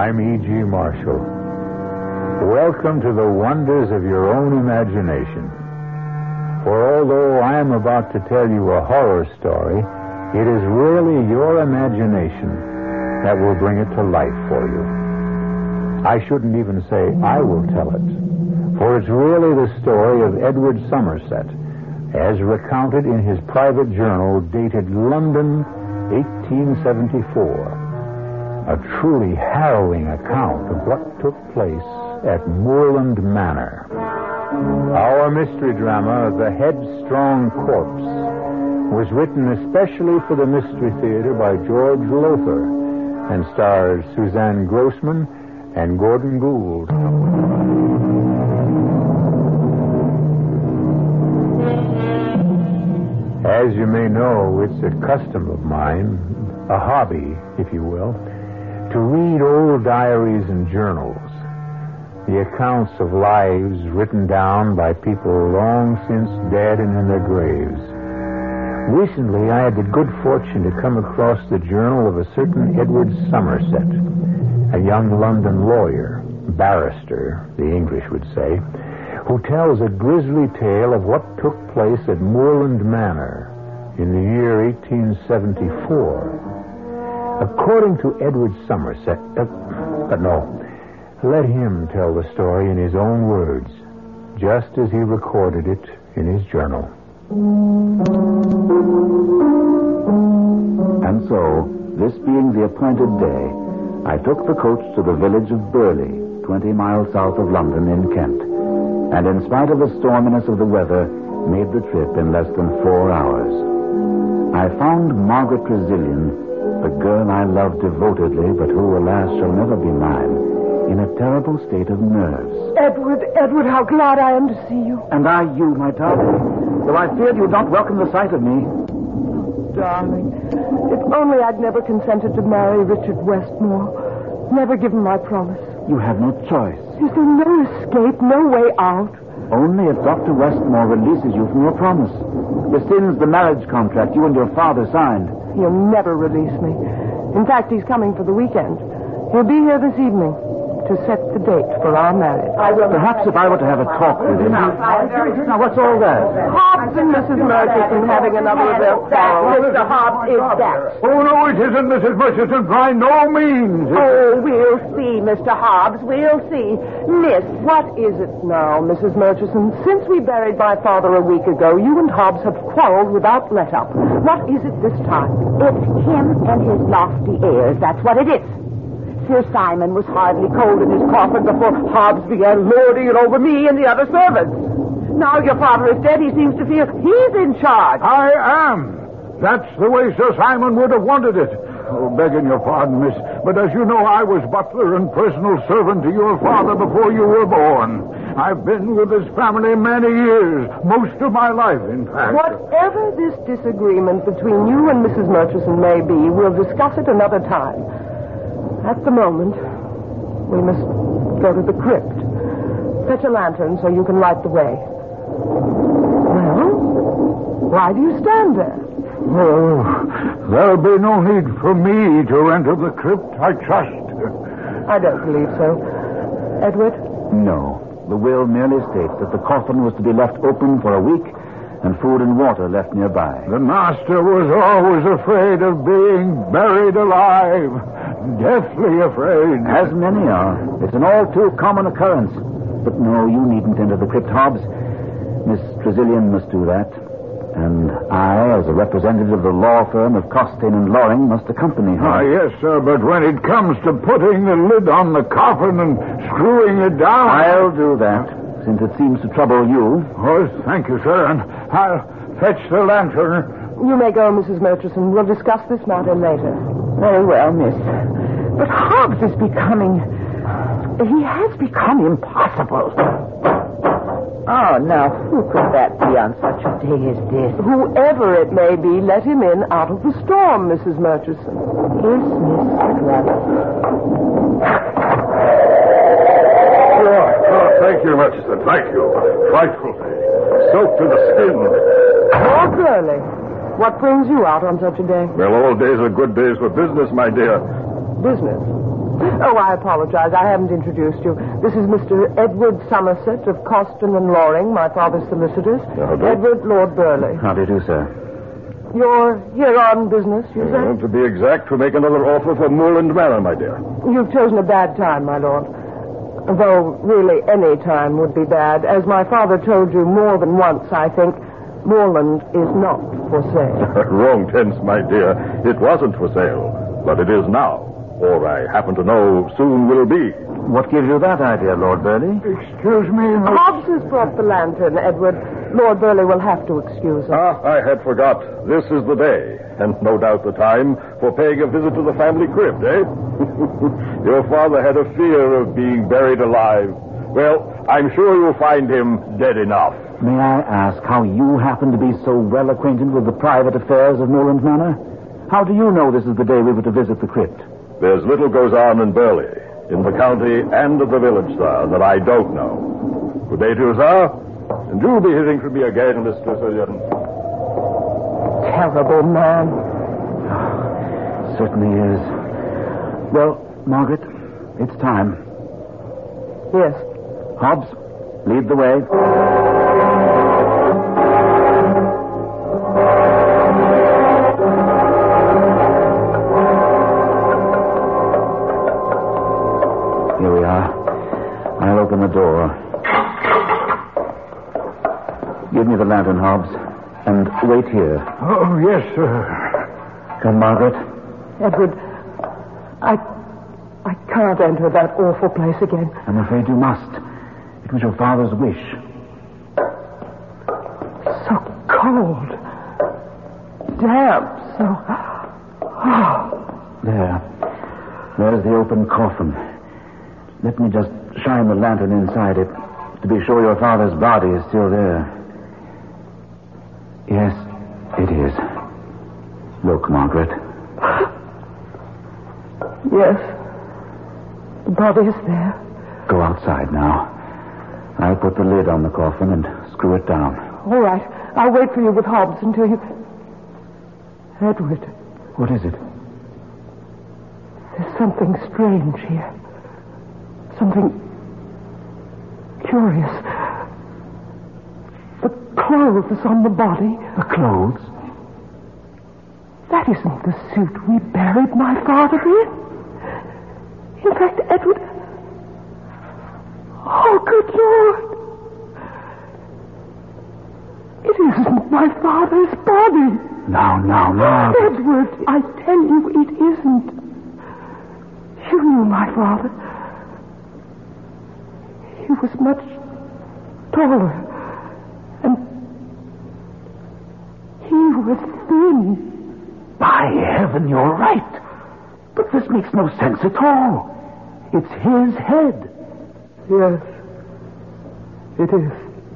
I'm E.G. Marshall. Welcome to the wonders of your own imagination. For although I am about to tell you a horror story, it is really your imagination that will bring it to life for you. I shouldn't even say I will tell it, for it's really the story of Edward Somerset, as recounted in his private journal dated London, 1874. A truly harrowing account of what took place at Moorland Manor. Our mystery drama, The Headstrong Corpse, was written especially for the Mystery Theater by George Lothar and stars Suzanne Grossman and Gordon Gould. As you may know, it's a custom of mine, a hobby, if you will, to read old diaries and journals, the accounts of lives written down by people long since dead and in their graves. Recently, I had the good fortune to come across the journal of a certain Edward Somerset, a young London lawyer, barrister, the English would say, who tells a grisly tale of what took place at Moorland Manor in the year 1874. According to Edward Somerset, but no, let him tell the story in his own words, just as he recorded it in his journal. And so, this being the appointed day, I took the coach to the village of Burley, 20 miles south of London in Kent, and in spite of the storminess of the weather, made the trip in less than 4 hours. I found Margaret Trezilian, the girl I loved devotedly, but who, alas, shall never be mine, in a terrible state of nerves. Edward, how glad I am to see you. And I you, my darling, though I feared you'd not welcome the sight of me. Oh, darling, if only I'd never consented to marry Richard Westmore, never given my promise. You have no choice. Is there no escape, no way out? Only if Dr. Westmore releases you from your promise. Rescinds the marriage contract you and your father signed. He'll never release me. In fact, he's coming for the weekend. He'll be here this evening to set the date for our marriage. Perhaps if I were to have a talk with him. Now, what's all that? Hobbs and Mrs. Murchison having another of their quarrels. Mr. Hobbs is that. Oh, no, it isn't, Mrs. Murchison, by no means. Oh, we'll see, Mr. Hobbs, we'll see. Miss, what is it now, Mrs. Murchison? Since we buried my father a week ago, you and Hobbs have quarreled without let-up. What is it this time? It's him and his lofty airs, that's what it is. Sir Simon was hardly cold in his coffin before Hobbs began lording it over me and the other servants. Now your father is dead, he seems to feel he's in charge. I am. That's the way Sir Simon would have wanted it. Oh, begging your pardon, miss, but as you know, I was butler and personal servant to your father before you were born. I've been with his family many years, most of my life, in fact. Whatever this disagreement between you and Mrs. Murchison may be, we'll discuss it another time. At the moment, we must go to the crypt. Fetch a lantern so you can light the way. Well, why do you stand there? Oh, there'll be no need for me to enter the crypt, I trust. I don't believe so. Edward? No. The will merely states that the coffin was to be left open for a week and food and water left nearby. The master was always afraid of being buried alive. Deathly afraid. As many are. It's an all too common occurrence. But no, you needn't enter the crypt, Hobbs. Miss Trezilian must do that. And I, as a representative of the law firm of Costain and Loring, must accompany her. Ah, yes, sir, but when it comes to putting the lid on the coffin and screwing it down... I'll do that, since it seems to trouble you. Oh, thank you, sir, and I'll fetch the lantern. You may go, Mrs. Murchison. We'll discuss this matter later. Very well, miss. But Hobbs is becoming... He has become impossible. Oh, now, who could that be on such a day as this? Whoever it may be, let him in out of the storm, Mrs. Murchison. Yes, miss. Thank you, Murchison. Thank you. Frightful. Soaked to the skin. Lord Burley, what brings you out on such a day? Well, all days are good days for business, my dear. Business? Oh, I apologize. I haven't introduced you. This is Mr. Edward Somerset of Coston and Loring, my father's solicitors. Edward Lord Burley. How do you do, sir? You're here on business, you say? To be exact, to make another offer for Moorland Manor, my dear. You've chosen a bad time, my lord. Though, really, any time would be bad. As my father told you more than once, I think, Moorland is not for sale. Wrong tense, my dear. It wasn't for sale, but it is now. Or I happen to know soon will be. What gives you that idea, Lord Burley? Excuse me, Hobbs has brought the lantern, Edward. Lord Burley will have to excuse us. I had forgot. This is the day, and no doubt the time, for paying a visit to the family crypt, eh? Your father had a fear of being buried alive. Well, I'm sure you'll find him dead enough. May I ask how you happen to be so well acquainted with the private affairs of Moorland Manor? How do you know this is the day we were to visit the crypt? There's little goes on in Burley, in the county and at the village, sir, that I don't know. Good day to you, sir. And you'll be hearing from me again, Mr. Sir. Terrible man. Certainly is. Well, Margaret, it's time. Yes. Hobbs, lead the way. Here we are. I'll open the door. Give me the lantern, Hobbs, and wait here. Oh, yes, sir. Come, Margaret. Edward, I can't enter that awful place again. I'm afraid you must. It was your father's wish. So cold. Damp. So... Oh. There's the open coffin. Let me just shine the lantern inside it to be sure your father's body is still there. Yes, it is. Look, Margaret. Yes. The body is there. Go outside now. I'll put the lid on the coffin and screw it down. All right. I'll wait for you with Hobbs until you... Edward. What is it? There's something strange here. Something curious. The clothes on the body. The clothes? That isn't the suit we buried my father in. In fact, Edward... Oh, good Lord. It isn't my father's body. Now. Edward, I tell you, it isn't. You knew my father. He was much taller. And he was thin. By heaven, you're right. But this makes no sense at all. It's his head. Yes, it is.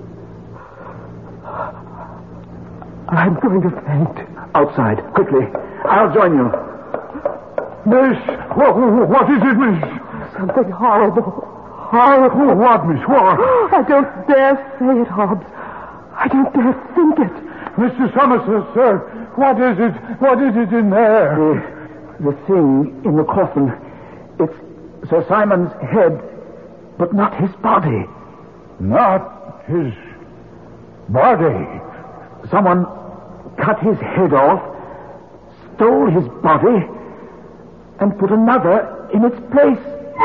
I'm going to faint. Outside, quickly. I'll join you. Miss, what is it, miss? Something horrible. Horrible. What, miss, what? I don't dare say it, Hobbs. I don't dare think it. Mr. Somerset, sir, what is it? What is it in there? The thing in the coffin, it's Sir Simon's head, but not his body. Not his body. Someone cut his head off, stole his body, and put another in its place.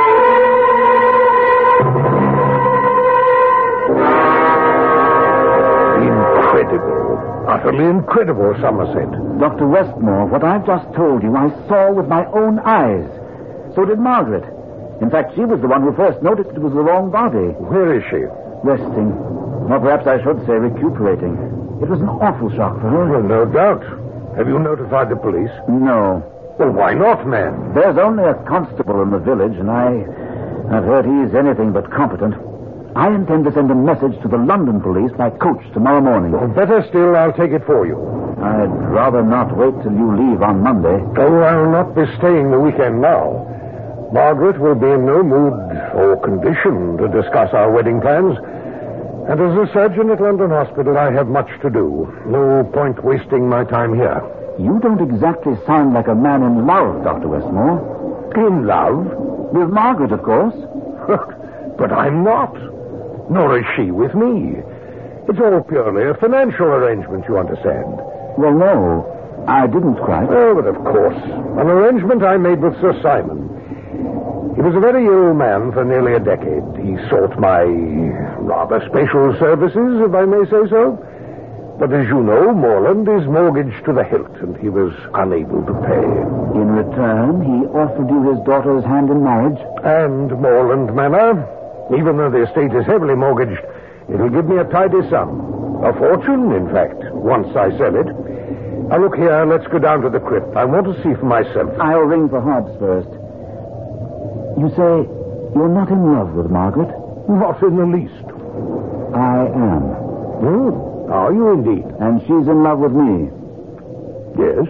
Incredible. Utterly incredible, Somerset. Dr. Westmore, what I've just told you, I saw with my own eyes. So did Margaret. In fact, she was the one who first noticed it was the wrong body. Where is she? Resting. Or perhaps I should say recuperating. It was an awful shock for her. Well, no doubt. Have you notified the police? No. Well, why not, man? There's only a constable in the village, and I've heard he's anything but competent. I intend to send a message to the London police by coach tomorrow morning. Well, better still, I'll take it for you. I'd rather not wait till you leave on Monday. Oh, I'll not be staying the weekend now. Margaret will be in no mood or condition to discuss our wedding plans. And as a surgeon at London Hospital, I have much to do. No point wasting my time here. You don't exactly sound like a man in love, Dr. Westmore. In love? With Margaret, of course. But I'm not. Nor is she with me. It's all purely a financial arrangement, you understand. Well, no, I didn't quite. Oh, but of course. An arrangement I made with Sir Simon. He was a very ill man for nearly a decade. He sought my rather special services, if I may say so. But as you know, Morland is mortgaged to the hilt, and he was unable to pay. In return, he offered you his daughter's hand in marriage? And Morland Manor, even though the estate is heavily mortgaged, it'll give me a tidy sum. A fortune, in fact, once I sell it. Now, look here, let's go down to the crypt. I want to see for myself. I'll ring for Hobbs first. You say you're not in love with Margaret? Not in the least. I am. Are you indeed? And she's in love with me. Yes.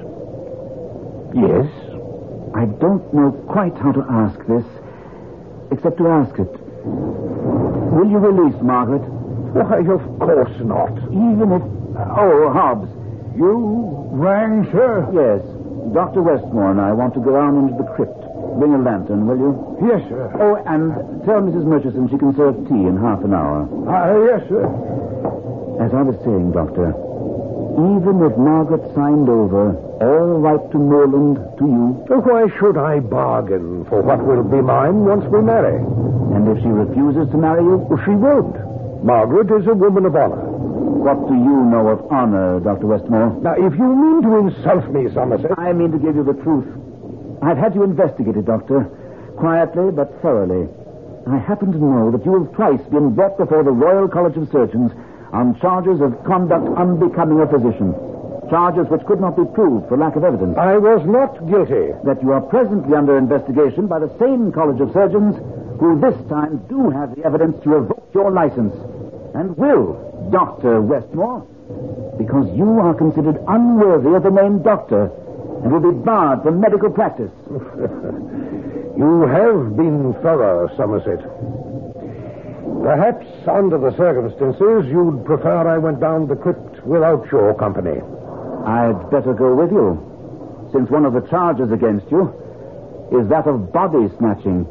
Yes. I don't know quite how to ask this, except to ask it. Will you release Margaret? Why, of course not. Even if... Oh, Hobbs. You rang, sir? Yes. Dr. Westmore and I want to go down into the crypt. Bring a lantern, will you? Yes, sir. Oh, and tell Mrs. Murchison she can serve tea in half an hour. Yes, sir. As I was saying, Doctor, even if Margaret signed over all right to Morland to you... Why should I bargain for what will be mine once we marry? And if she refuses to marry you? Well, she won't. Margaret is a woman of honor. What do you know of honor, Dr. Westmore? Now, if you mean to insult me, Somerset... I mean to give you the truth. I've had you investigated, Doctor. Quietly, but thoroughly. I happen to know that you have twice been brought before the Royal College of Surgeons on charges of conduct unbecoming a physician. Charges which could not be proved for lack of evidence. I was not guilty. That you are presently under investigation by the same College of Surgeons who this time do have the evidence to revoke your license. And will, Dr. Westmore, because you are considered unworthy of the name doctor and will be barred from medical practice. You have been thorough, Somerset. Perhaps, under the circumstances, you'd prefer I went down the crypt without your company. I'd better go with you, since one of the charges against you is that of body snatching.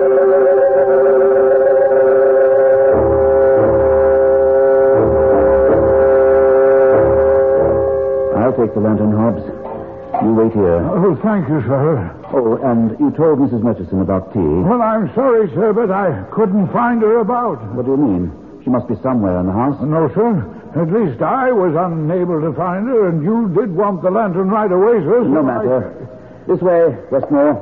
I'll take the lantern, Hobbs. You wait here. Oh, thank you, sir. Oh, and you told Mrs. Murchison about tea. Well, I'm sorry, sir, but I couldn't find her about. What do you mean? She must be somewhere in the house. No, sir. At least I was unable to find her, and you did want the lantern right away, sir. No matter. This way, Westmore.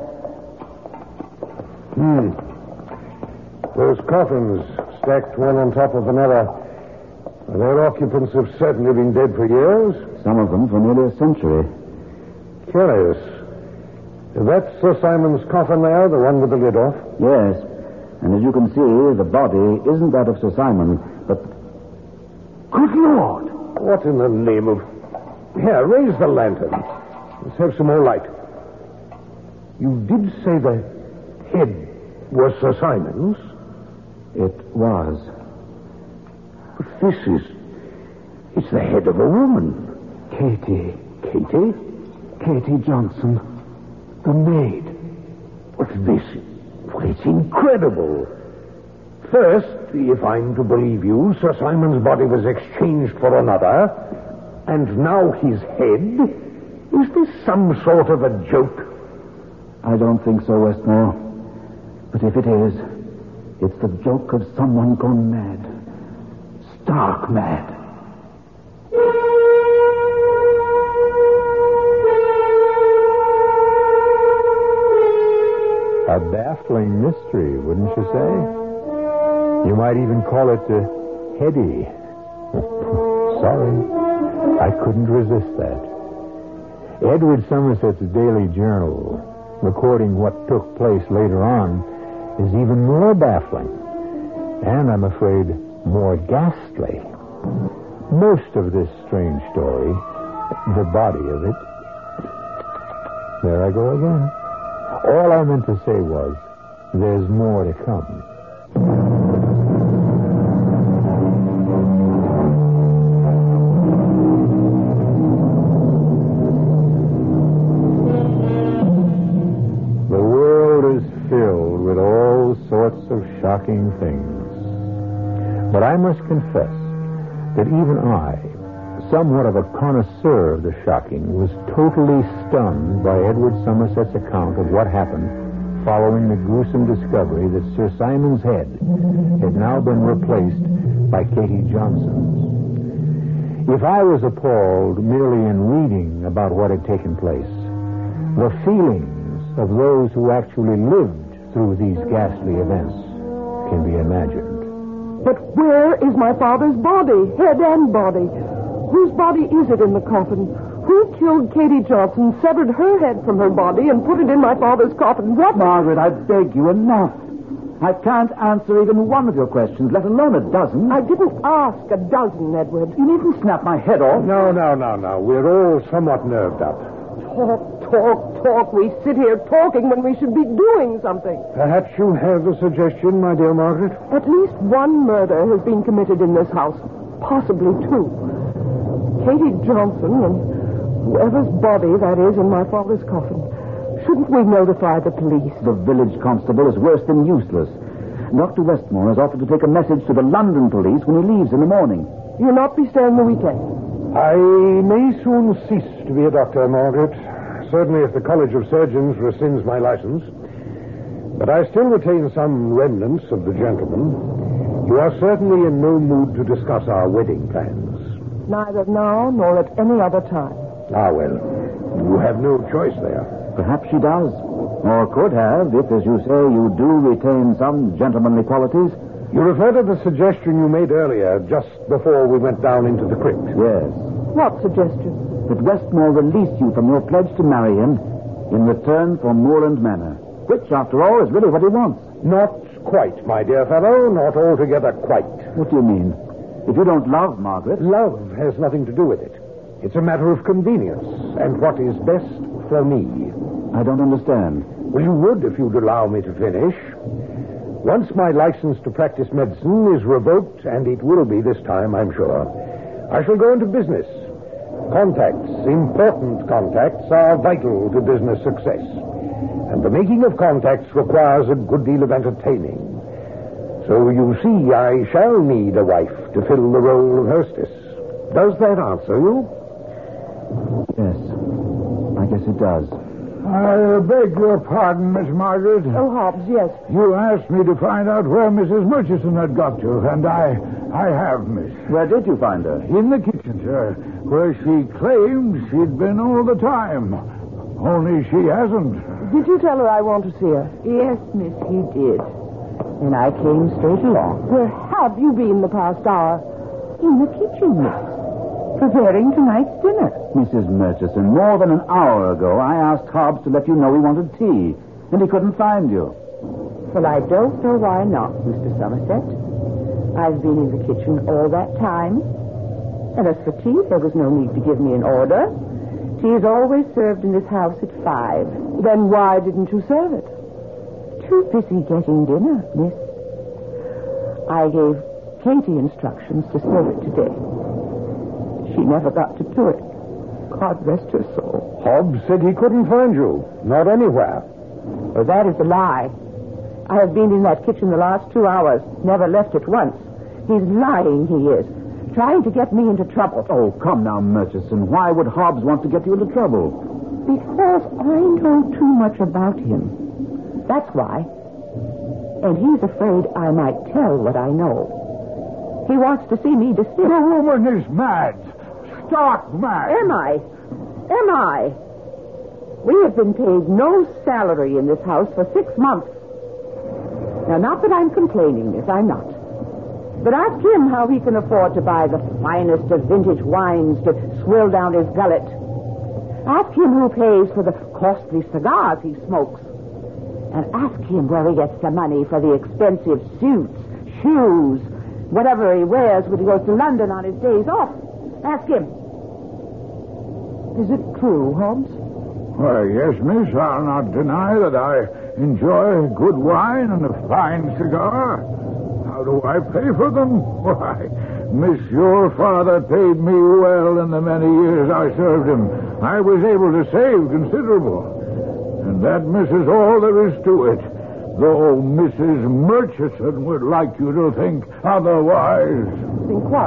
Those coffins, stacked one on top of another, their occupants have certainly been dead for years. Some of them for nearly a century. Curious. That's Sir Simon's coffin there, the one with the lid off? Yes. And as you can see, the body isn't that of Sir Simon, but... Good Lord! What in the name of... Here, raise the lantern. Let's have some more light. You did say the head was Sir Simon's? It was. But this is... It's the head of a woman. Katie. Katie? Katie Johnson. The maid. What's this? Well, it's incredible. First, if I'm to believe you, Sir Simon's body was exchanged for another, and now his head? Is this some sort of a joke? I don't think so, Westmore. But if it is, it's the joke of someone gone mad. Stark mad. A baffling mystery, wouldn't you say? You might even call it heady. Sorry, I couldn't resist that. Edward Somerset's daily journal, recording what took place later on, is even more baffling. And I'm afraid more ghastly. Most of this strange story, the body of it... There I go again. All I meant to say was, there's more to come. The world is filled with of shocking things. But I must confess that even I, somewhat of a connoisseur of the shocking, was totally stunned by Edward Somerset's account of what happened following the gruesome discovery that Sir Simon's head had now been replaced by Katie Johnson's. If I was appalled merely in reading about what had taken place, the feelings of those who actually lived through these ghastly events can be imagined. But where is my father's body, head and body? Whose body is it in the coffin? Who killed Katie Johnson, severed her head from her body, and put it in my father's coffin? What? Margaret, I beg you, enough. I can't answer even one of your questions, let alone a dozen. I didn't ask a dozen, Edward. You needn't snap my head off. No. We're all somewhat nerved up. Talk. We sit here talking when we should be doing something. Perhaps you have a suggestion, my dear Margaret? At least one murder has been committed in this house. Possibly two. Katie Johnson and whoever's body that is in my father's coffin. Shouldn't we notify the police? The village constable is worse than useless. Dr. Westmore has offered to take a message to the London police when he leaves in the morning. You'll not be staying the weekend? I may soon cease to be a doctor, Margaret. Certainly if the College of Surgeons rescinds my license. But I still retain some remnants of the gentleman. You are certainly in no mood to discuss our wedding plans. Neither now nor at any other time. Ah, well, you have no choice there. Perhaps she does. Or could have, if, as you say, you do retain some gentlemanly qualities. You refer to the suggestion you made earlier, just before we went down into the crypt. Yes. What suggestion? That Westmore release you from your pledge to marry him in return for Moorland Manor, which, after all, is really what he wants. Not quite, my dear fellow. Not altogether quite. What do you mean? If you don't love Margaret... Love has nothing to do with it. It's a matter of convenience and what is best for me. I don't understand. Well, you would if you'd allow me to finish. Once my license to practice medicine is revoked, and it will be this time, I'm sure, I shall go into business. Contacts, important contacts, are vital to business success. And the making of contacts requires a good deal of entertaining. So you see, I shall need a wife to fill the role of hostess. Does that answer you? Yes. I guess it does. I beg your pardon, Miss Margaret. Oh, Hobbs, yes. You asked me to find out where Mrs. Murchison had got to, and I have, miss. Where did you find her? In the kitchen, sir, where she claimed she'd been all the time. Only she hasn't. Did you tell her I want to see her? Yes, miss, he did. And I came straight along. Where have you been the past hour? In the kitchen, miss. Preparing tonight's dinner. Mrs. Murchison, more than an hour ago, I asked Hobbs to let you know he wanted tea, and he couldn't find you. Well, I don't know why not, Mr. Somerset. I've been in the kitchen all that time. And as for tea, there was no need to give me an order. Tea is always served in this house at 5. Then why didn't you serve it? Too busy getting dinner, miss. I gave Katie instructions to serve it today. She never got to do it. God rest her soul. Hobbs said he couldn't find you. Not anywhere. Well, that is a lie. I have been in that kitchen the last 2 hours. Never left it once. He's lying, he is. Trying to get me into trouble. Oh, come now, Murchison. Why would Hobbs want to get you into trouble? Because I know too much about him. That's why. And he's afraid I might tell what I know. He wants to see me deceived. The woman is mad. Stark mad. Am I? We have been paid no salary in this house for 6 months. Now, not that I'm complaining, miss, I'm not. But ask him how he can afford to buy the finest of vintage wines to swill down his gullet. Ask him who pays for the costly cigars he smokes. And ask him where he gets the money for the expensive suits, shoes, whatever he wears when he goes to London on his days off. Ask him. Is it true, Hobbs? Why, yes, miss. I'll not deny that I enjoy good wine and a fine cigar. How do I pay for them? Why, miss, your father paid me well in the many years I served him. I was able to save considerable. And that, miss, is all there is to it. though Mrs. Murchison would like you to think otherwise. Think what?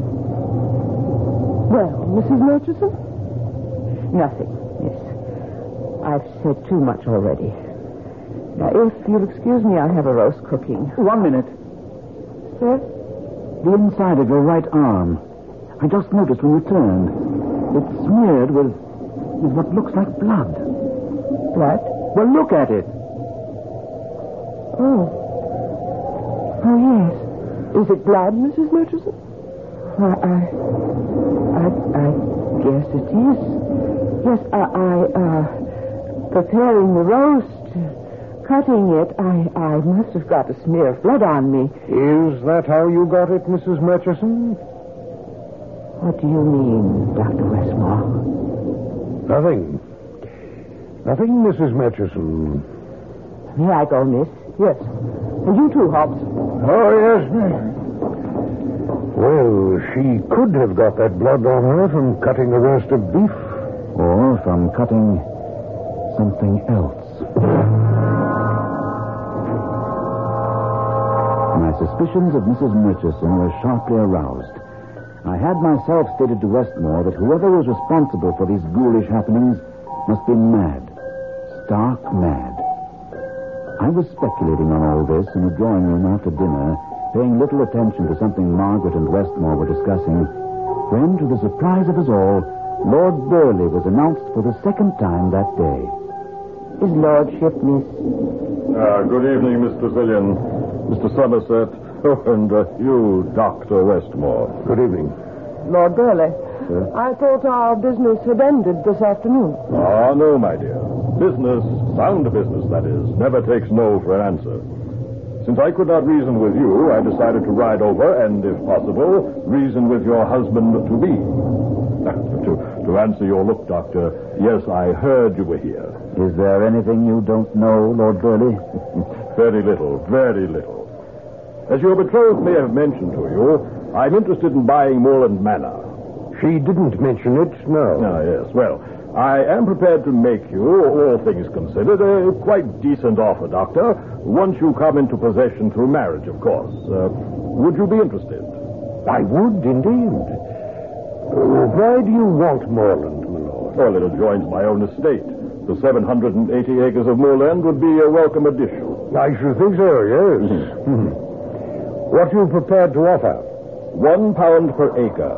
Well, Mrs. Murchison? Nothing, miss. I've said too much already. Now, if you'll excuse me, I have a roast cooking. 1 minute. Sir? The inside of your right arm. I just noticed when you turned. It's smeared with what looks like blood. Blood? Well, look at it. Oh. Oh, yes. Is it blood, Mrs. Murchison? I guess it is. Yes, preparing the roast, cutting it, I must have got a smear of blood on me. Is that how you got it, Mrs. Murchison? What do you mean, Dr. Westmore? Nothing. Nothing, Mrs. Murchison. May I go, miss? Yes. And you too, Hobbs. Oh, yes, miss. Well, she could have got that blood on her from cutting a roast of beef. Or from cutting something else. My suspicions of Mrs. Murchison were sharply aroused. I had myself stated to Westmore that whoever was responsible for these ghoulish happenings must be mad. Stark mad. I was speculating on all this in the drawing room after dinner, paying little attention to something Margaret and Westmore were discussing, when, to the surprise of us all, Lord Burleigh was announced for the second time that day. His lordship, miss. Good evening, Miss Tressilian, Mr. Somerset, and you, Dr. Westmore. Good evening. Lord Burleigh. I thought our business had ended this afternoon. Ah, no, my dear. Business, sound business, that is, never takes no for an answer. Since I could not reason with you, I decided to ride over and, if possible, reason with your husband-to-be. To answer your look, Doctor, yes, I heard you were here. Is there anything you don't know, Lord Burleigh? Very little, very little. As your betrothed may have mentioned to you, I'm interested in buying Moorland Manor. She didn't mention it, no. Ah, yes. Well, I am prepared to make you, all things considered, a quite decent offer, Doctor, once you come into possession through marriage, of course. Would you be interested? I would, indeed. Why do you want Moorland, my lord? Well, it adjoins my own estate. The 780 acres of moorland would be a welcome addition. I should think so, yes. What are you prepared to offer? £1 per acre,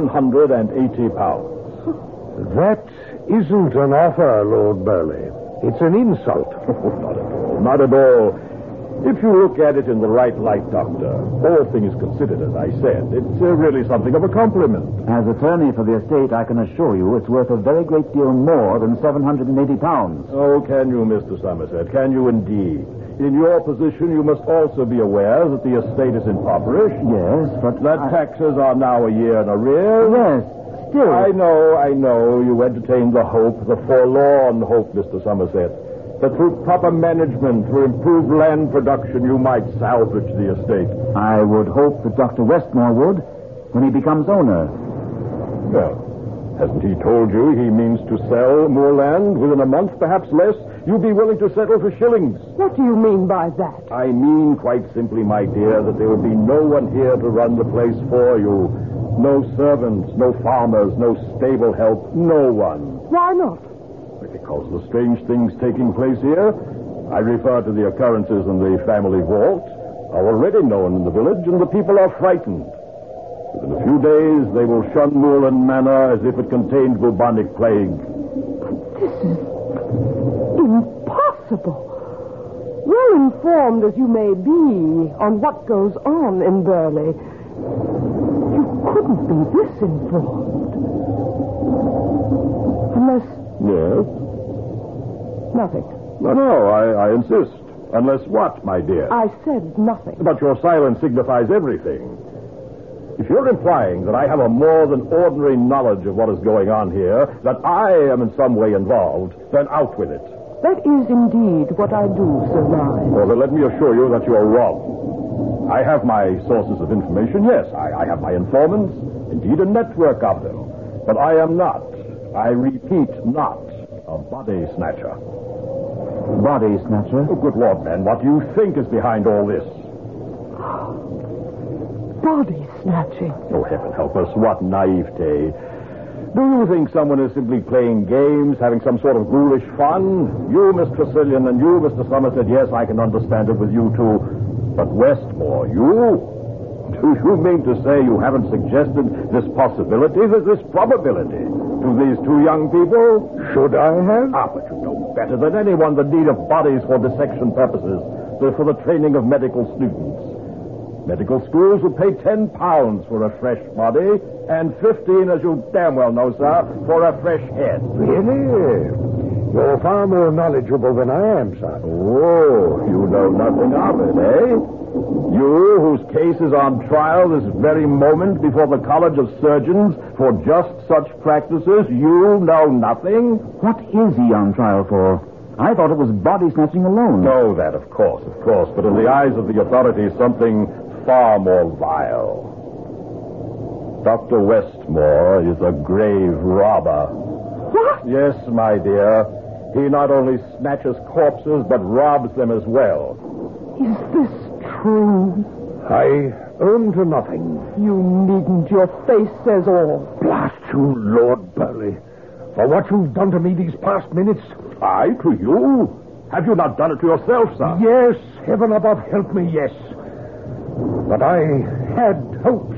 780 pounds. That isn't an offer, Lord Burleigh. It's an insult. Not at all, not at all. If you look at it in the right light, Doctor, all things considered, as I said, it's really something of a compliment. As attorney for the estate, I can assure you it's worth a very great deal more than £780. Oh, can you, Mr. Somerset? Can you indeed? In your position, you must also be aware that the estate is impoverished. Yes, but that taxes are now a year in arrears. Yes, still. I know. You entertain the hope, the forlorn hope, Mr. Somerset, that through proper management, through improved land production, you might salvage the estate. I would hope that Dr. Westmore would, when he becomes owner. Well, hasn't he told you he means to sell more land within a month, perhaps less? You'd be willing to settle for shillings. What do you mean by that? I mean, quite simply, my dear, that there would be no one here to run the place for you. No servants, no farmers, no stable help, no one. Why not? Because of the strange things taking place here. I refer to the occurrences in the family vault, are already known in the village, and the people are frightened. Within a few days, they will shun Moorland Manor as if it contained bubonic plague. This is impossible. Well informed as you may be on what goes on in Burleigh, you couldn't be this informed. Unless... Yes? Nothing. No, I insist. Unless what, my dear? I said nothing. But your silence signifies everything. If you're implying that I have a more than ordinary knowledge of what is going on here, that I am in some way involved, then out with it. That is indeed what I do surmise. Well, then let me assure you that you are wrong. I have my sources of information, yes. I have my informants, indeed a network of them. But I am not, I repeat, not a body snatcher. Body snatcher. Oh, good Lord, man, what do you think is behind all this? Body snatching. Oh, heaven help us, what naivete. Do you think someone is simply playing games, having some sort of ghoulish fun? You, Miss Tressilian, and you, Mr. Somerset, yes, I can understand it with you two. But Westmore, you? Do you mean to say you haven't suggested this possibility, this probability, to these two young people? Should I have? Ah, but you know better than anyone the need of bodies for dissection purposes, for the training of medical students. Medical schools would pay £10 for a fresh body, and 15, as you damn well know, sir, for a fresh head. Really? You're far more knowledgeable than I am, son. Oh, you know nothing of it, eh? You, whose case is on trial this very moment before the College of Surgeons for just such practices, you know nothing? What is he on trial for? I thought it was body snatching alone. No, that, of course. But in the eyes of the authorities, something far more vile. Dr. Westmore is a grave robber. What? Yes, my dear. He not only snatches corpses, but robs them as well. Is this true? I own to nothing. You needn't. Your face says all. Blast you, Lord Burley. For what you've done to me these past minutes. I to you? Have you not done it to yourself, sir? Yes, heaven above help me, yes. But I had hopes.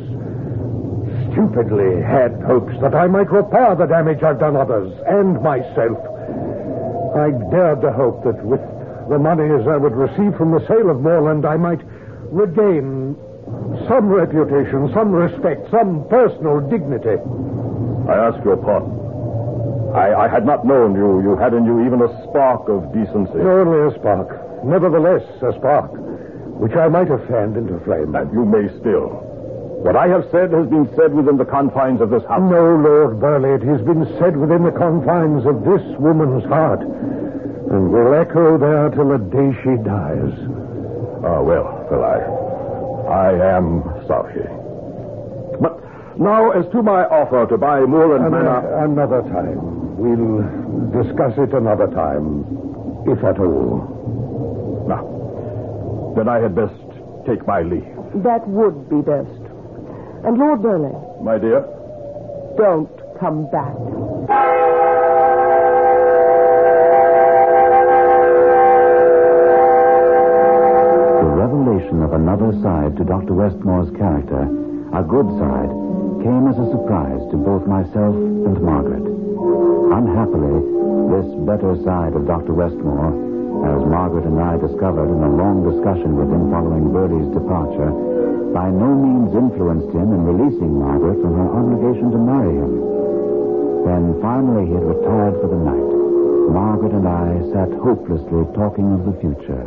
Stupidly had hopes that I might repair the damage I've done others and myself. I dared to hope that with the monies I would receive from the sale of Moorland, I might regain some reputation, some respect, some personal dignity. I ask your pardon. I had not known you had in you even a spark of decency. Only a spark. Nevertheless, a spark, which I might have fanned into flame. And you may still. What I have said has been said within the confines of this house. No, Lord Burley, it has been said within the confines of this woman's heart, and will echo there till the day she dies. Well, I am sorry. But now, as to my offer to buy Moorland Manor... Another time. We'll discuss it another time, if at all. Now, then I had best take my leave. That would be best. And Lord Burley, My dear? don't come back. The revelation of another side to Dr. Westmore's character, a good side, came as a surprise to both myself and Margaret. Unhappily, this better side of Dr. Westmore, as Margaret and I discovered in a long discussion with him following Burley's departure, by no means influenced him in releasing Margaret from her obligation to marry him. When finally he had retired for the night, Margaret and I sat hopelessly talking of the future.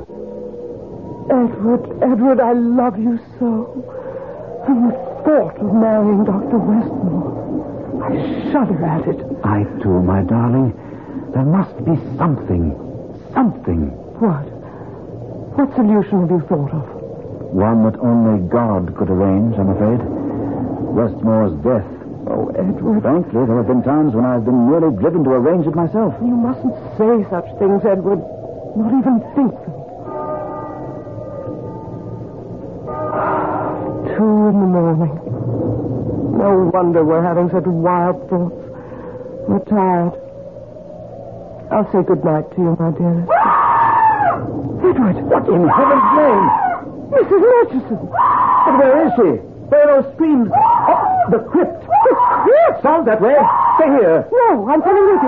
Edward, I love you so. And the thought of marrying Dr. Westmore, I shudder at it. I, too, my darling. There must be something. What? What solution have you thought of? One that only God could arrange, I'm afraid. Westmore's death. Oh, Edward. Frankly, there have been times when I've been nearly driven to arrange it myself. You mustn't say such things, Edward. Not even think them. 2 a.m. No wonder we're having such wild thoughts. We're tired. I'll say good night to you, my dear. Edward! What in heaven's name? Mrs. Murchison! But where is she? Where are those screams? Oh, the crypt. The crypt! Sounds that way. Stay here. No, I'm coming with you.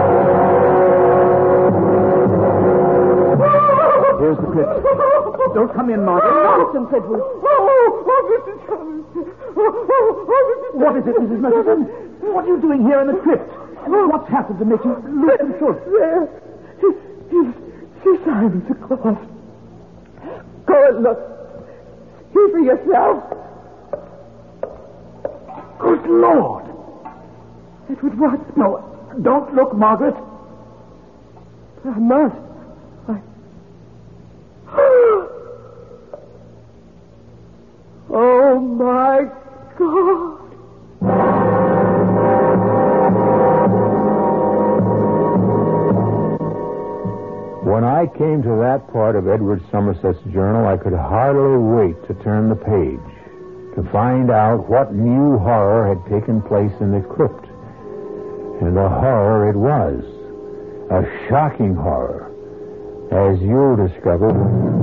Here's the crypt. Don't come in, Margaret. Nonsense, Edward. What is it, Mrs. Murchison? What are you doing here in the crypt? What's happened to make you lose control? There. See Simon's cloth. Go and look. See for yourself. Good Lord! Edward, what? No, don't look, Margaret. I must. Oh, my God. When I I came to that part of Edward Somerset's journal, I could hardly wait to turn the page, to find out what new horror had taken place in the crypt. And a horror it was. A shocking horror, as you'll discover.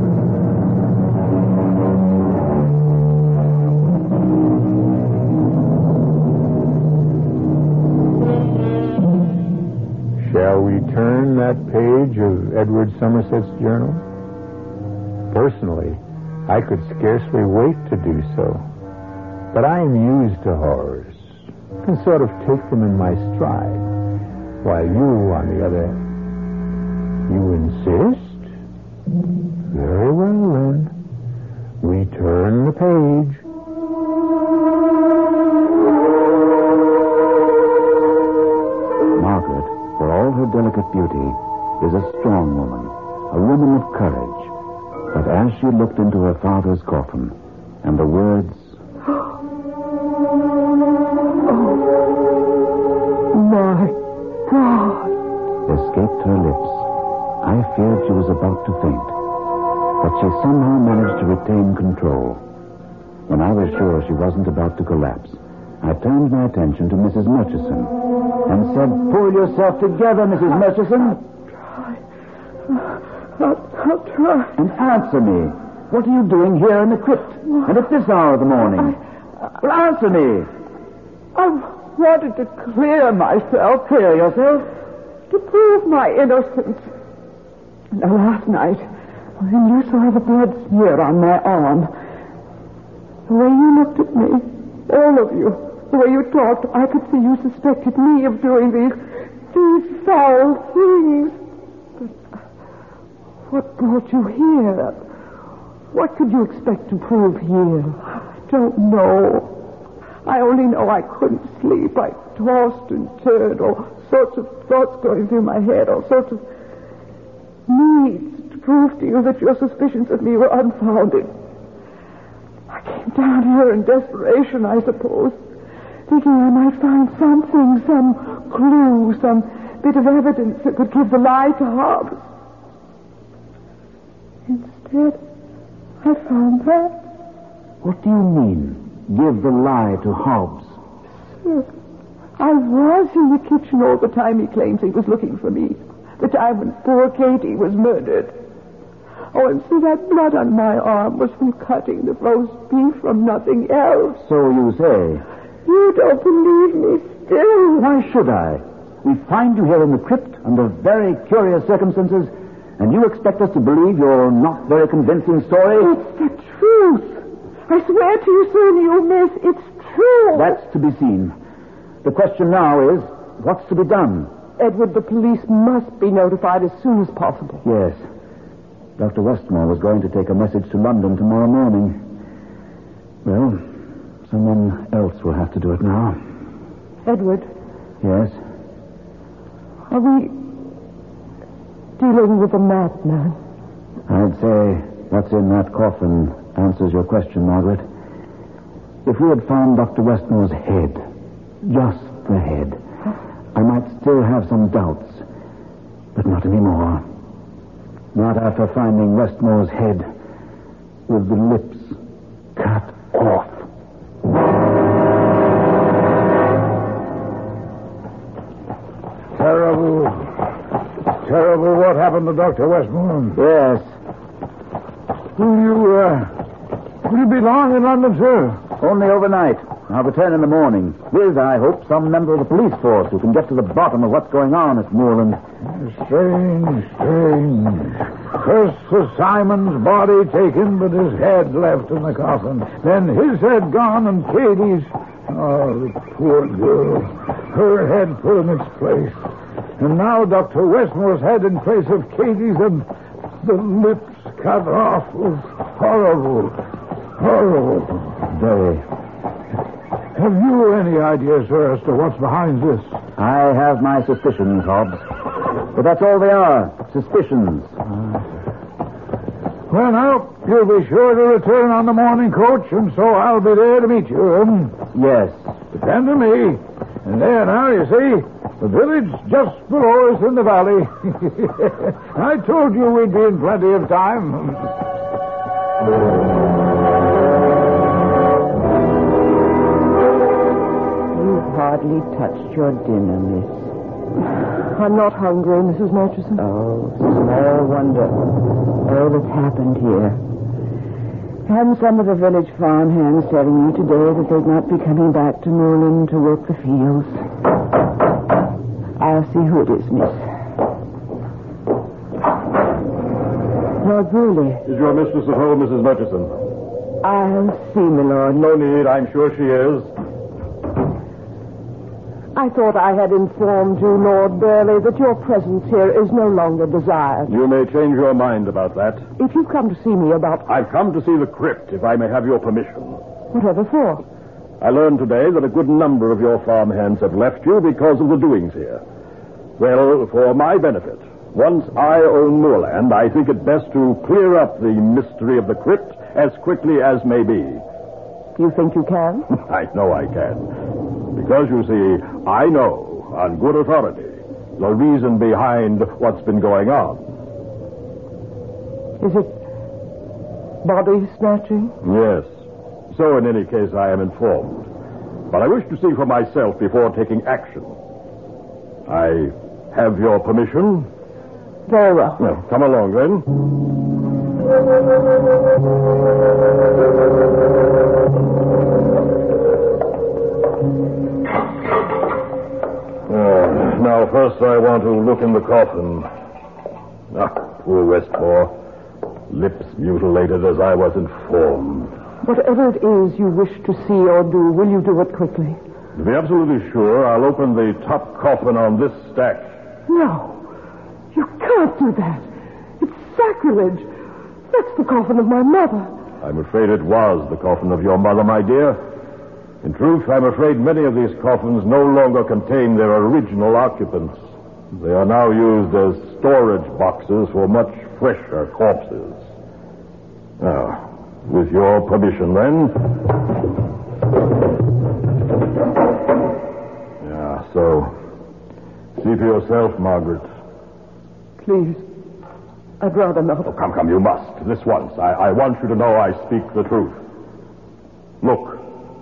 Shall we turn that page of Edward Somerset's journal? Personally, I could scarcely wait to do so. But I am used to horrors, can sort of take them in my stride. While you, on the other, you insist? Very well, then. We turn the page. Margaret, for all her delicate beauty, is a strong woman, a woman of courage. But as she looked into her father's coffin, and the words, My God, escaped her lips, I feared she was about to faint. But she somehow managed to retain control. When I was sure she wasn't about to collapse, I turned my attention to Mrs. Murchison and said, "Pull yourself together, Mrs. Murchison." I'll try. And answer me. What are you doing here in the crypt? And at this hour of the morning? Well, answer me. I wanted to clear myself. Clear yourself? To prove my innocence. Now, last night, when you saw the blood smear on my arm, the way you looked at me, all of you, the way you talked, I could see you suspected me of doing these foul things. But what brought you here? What could you expect to prove here? I don't know. I only know I couldn't sleep. I tossed and turned, all sorts of thoughts going through my head, all sorts of needs to prove to you that your suspicions of me were unfounded. I came down here in desperation, I suppose, thinking I might find something, some clue, some bit of evidence that could give the lie to Hobbs. Instead, I found that. What do you mean, give the lie to Hobbs? Sir, I was in the kitchen all the time he claims he was looking for me. The time when poor Katie was murdered. Oh, and see, that blood on my arm was from cutting the roast beef from nothing else. So you say. You don't believe me still. Why should I? We find you here in the crypt under very curious circumstances, and you expect us to believe your not very convincing story? It's the truth. I swear to you, sir, you miss. It's true. That's to be seen. The question now is, what's to be done? Edward, the police must be notified as soon as possible. Yes. Dr. Westmore was going to take a message to London tomorrow morning. Well, someone else will have to do it now. Edward? Yes? Are we dealing with a madman? I'd say what's in that coffin answers your question, Margaret. If we had found Dr. Westmore's head, just the head, I might still have some doubts. But not anymore. Not after finding Westmore's head with the lips cut off. Terrible what happened to Dr. Westmore. Yes. Will you be long in London, sir? Only overnight. I'll return in the morning with, I hope, some member of the police force who can get to the bottom of what's going on at Moorland. Strange. First Sir Simon's body taken, but his head left in the coffin. Then his head gone and Katie's... Oh, the poor girl. Her head put in its place. And now Dr. Westmore's head in place of Katie's and the lips cut off. Was horrible. Very. Have you any idea, sir, as to what's behind this? I have my suspicions, Hobbs. But that's all they are. Suspicions. Well, now, you'll be sure to return on the morning coach, and so I'll be there to meet you. Yes. Depend on me. And there now, you see, The village just below us in the valley. I told you we'd be in plenty of time. You've hardly touched your dinner, miss. I'm not hungry, Mrs. Murchison. Oh, small wonder. All that's happened here. And some of the village farmhands telling you today that they'd not be coming back to Moorland to work the fields. I'll see who it is, miss. Lord Burley. Is your mistress at home, Mrs. Murchison? I'll see, my lord. No need. I'm sure she is. I thought I had informed you, Lord Burley, that your presence here is no longer desired. You may change your mind about that. If you've come to see me about... I've come to see the crypt, if I may have your permission. Whatever for? I learned today that a good number of your farmhands have left you because of the doings here. Well, for my benefit, once I own moorland, I think it best to clear up the mystery of the crypt as quickly as may be. You think you can? I know I can. Because, you see, I know, on good authority, the reason behind what's been going on. Is it body snatching? Yes. So, in any case, I am informed. But I wish to see for myself before taking action. I have your permission? Very well. Well, come along, then. Now, first I want to look in the coffin. Ah, poor Westmore. Lips mutilated as I was informed. Whatever it is you wish to see or do, will you do it quickly? To be absolutely sure, I'll open the top coffin on this stack. No. You can't do that. It's sacrilege. That's the coffin of my mother. I'm afraid it was the coffin of your mother, my dear. In truth, I'm afraid many of these coffins no longer contain their original occupants. They are now used as storage boxes for much fresher corpses. Now, with your permission, then. Yeah, so, see for yourself, Margaret. Please. I'd rather not. Oh, come, you must. This once. I want you to know I speak the truth. Look.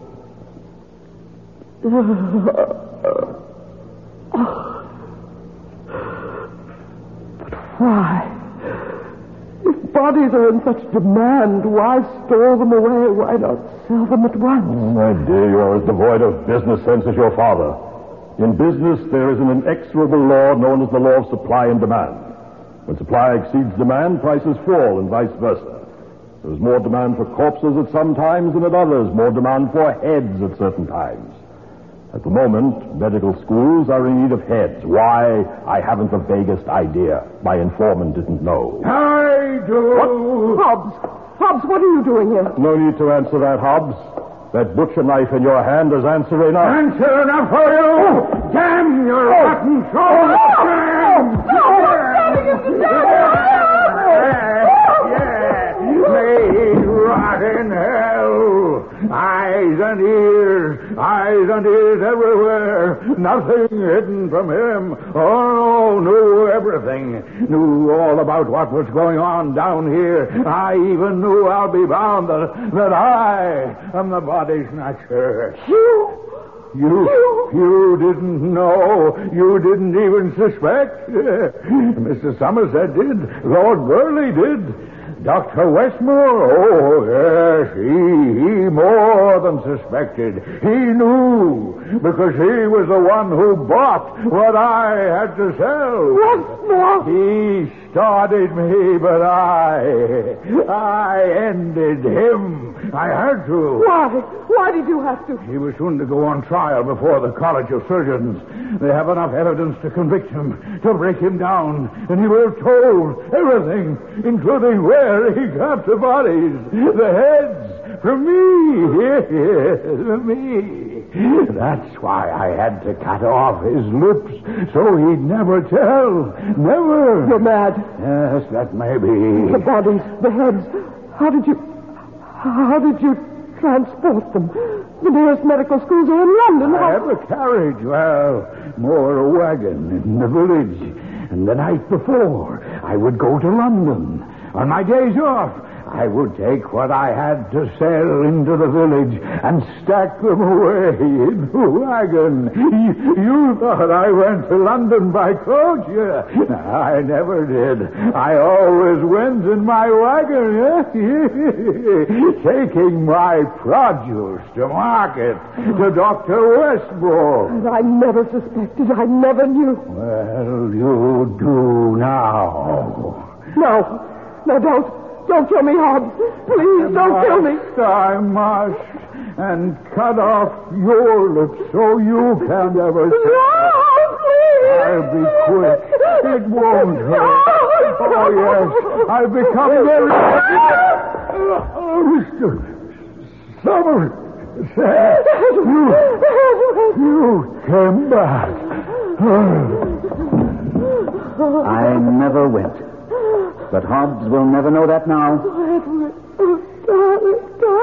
But why? If bodies are in such demand, why store them away? Why not sell them at once? Oh, my dear, you're as devoid of business sense as your father. In business, there is an inexorable law known as the law of supply and demand. When supply exceeds demand, prices fall, and vice versa. There's more demand for corpses at some times than at others, more demand for heads at certain times. At the moment, medical schools are in need of heads. Why? I haven't the vaguest idea. My informant didn't know. I do. What? Hobbs, what are you doing here? No need to answer that, Hobbs. That butcher knife in your hand is answer enough. Answer enough for you! Damn your rotten soul! May rot in hell! Eyes and ears everywhere. Nothing hidden from him. Oh, no, knew everything. Knew all about what was going on down here. I even knew, I'll be bound, that I am the body snatcher. You didn't know. You didn't even suspect. Mr. Somerset did. Lord Burley did. Dr. Westmore, oh, yes, he more than suspected. He knew, because he was the one who bought what I had to sell. Westmore? He started me, but I ended him. I had to. Why? Why did you have to? He was soon to go on trial before the College of Surgeons. They have enough evidence to convict him, to break him down, and he will have told everything, including where he got the bodies, the heads, from me. Yes, me. That's why I had to cut off his lips, so he'd never tell. Never. You're mad. Yes, that may be. The bodies, the heads. How did you transport them? The nearest medical schools are in London. I have a carriage. Well, more a wagon in the village. And the night before, I would go to London. On my days off, I would take what I had to sell into the village and stack them away in the wagon. You thought I went to London by coach? I never did. I always went in my wagon, taking my produce to market, to Dr. Westbrook. I never suspected. I never knew. Well, you do now. No, don't kill me, Hobbs. Please, don't kill me. I must. And cut off your lips so you can't ever say. No, please. I'll be quick. It won't hurt. Oh, yes. I've become very... Oh, Mr. Summers. You came back. I never went. But Hobbs will never know that now. Edward, darling,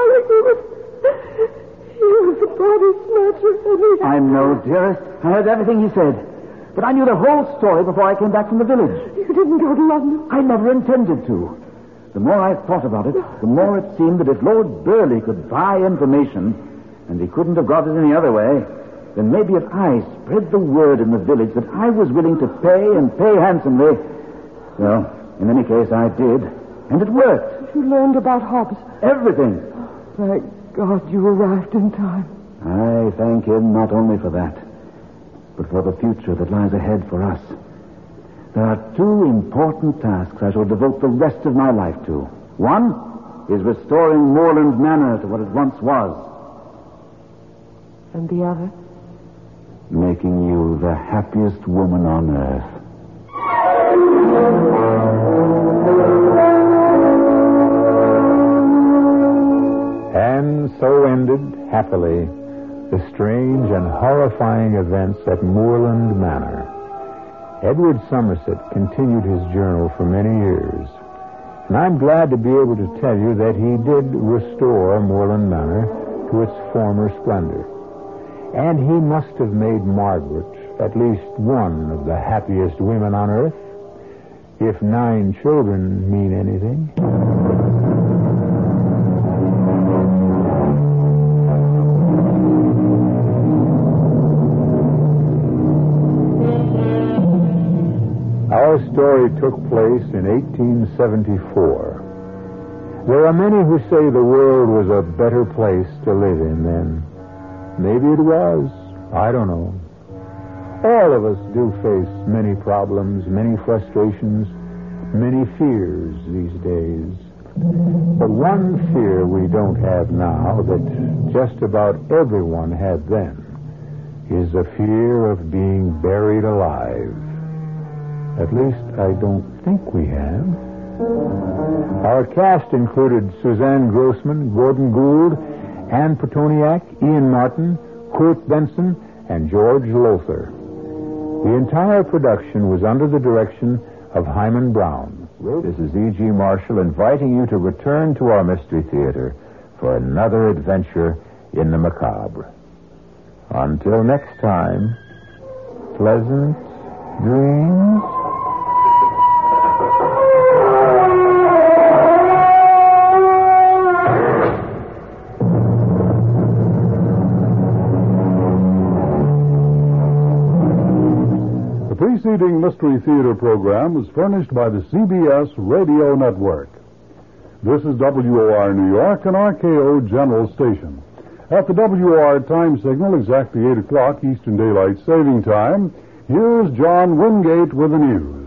he was the body snatcher. I know, dearest. I heard everything he said. But I knew the whole story before I came back from the village. You didn't go to London? I never intended to. The more I thought about it, the more it seemed that if Lord Burley could buy information, and he couldn't have got it any other way, then maybe if I spread the word in the village that I was willing to pay and pay handsomely, well, in any case, I did. And it worked. You learned about Hobbs? Everything. Thank God you arrived in time. I thank him not only for that, but for the future that lies ahead for us. There are two important tasks I shall devote the rest of my life to. One is restoring Moorland Manor to what it once was. And the other? Making you the happiest woman on earth. And so ended, happily, the strange and horrifying events at Moorland Manor. Edward Somerset continued his journal for many years. And I'm glad to be able to tell you that he did restore Moorland Manor to its former splendor. And he must have made Margaret at least one of the happiest women on earth, if 9 children mean anything. Our story took place in 1874. There are many who say the world was a better place to live in then. Maybe it was. I don't know. All of us do face many problems, many frustrations, many fears these days. But one fear we don't have now that just about everyone had then is the fear of being buried alive. At least I don't think we have. Our cast included Suzanne Grossman, Gordon Gould, Anne Petoniak, Ian Martin, Kurt Benson, and George Lothar. The entire production was under the direction of Hyman Brown. This is E.G. Marshall inviting you to return to our Mystery Theater for another adventure in the macabre. Until next time, pleasant dreams. The preceding Mystery Theater program was furnished by the CBS Radio Network. This is WOR New York and RKO General Station. At the WOR time signal, exactly 8 o'clock Eastern Daylight Saving Time, here's John Wingate with the news.